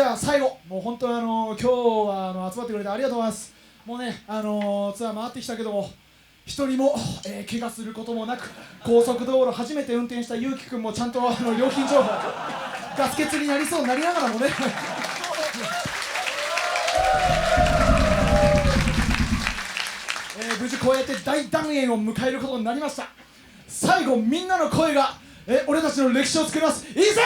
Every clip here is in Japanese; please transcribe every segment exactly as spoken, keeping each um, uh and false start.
ゃあ最後、もう本当にあの今日はあの集まってくれてありがとうございます。もうね、あのツアー回ってきたけども、一人も、えー、怪我することもなく、高速道路初めて運転したゆうきくんもちゃんとあの料金情報、ガス欠になりそうになりながらもねえー、無事こうやって大団円を迎えることになりました。最後みんなの声が、えー、俺たちの歴史を作ります。いいぜ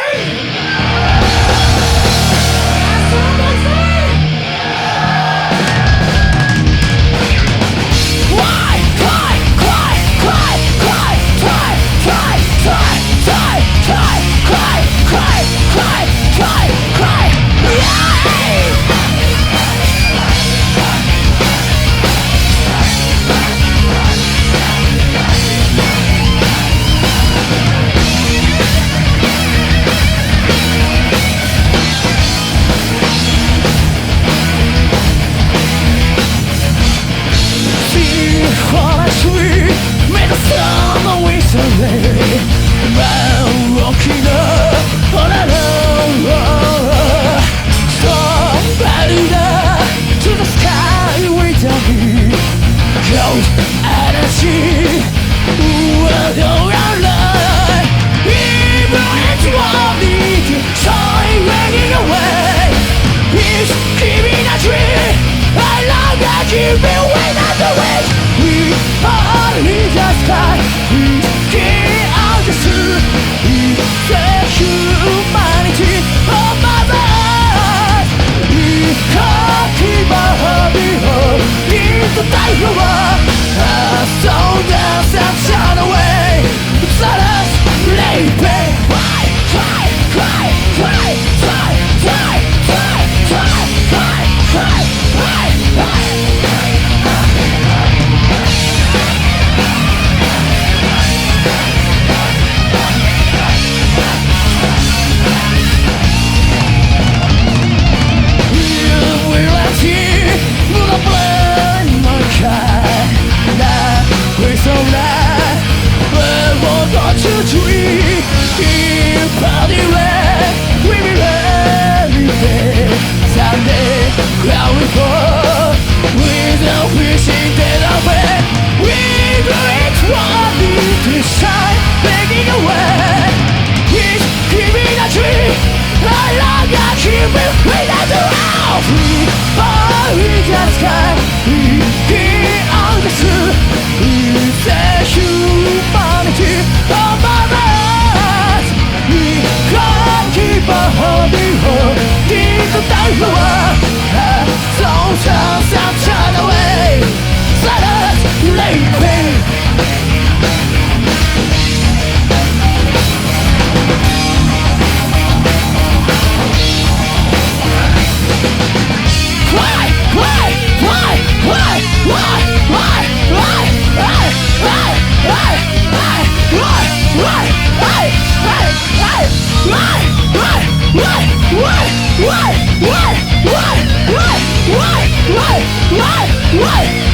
Why?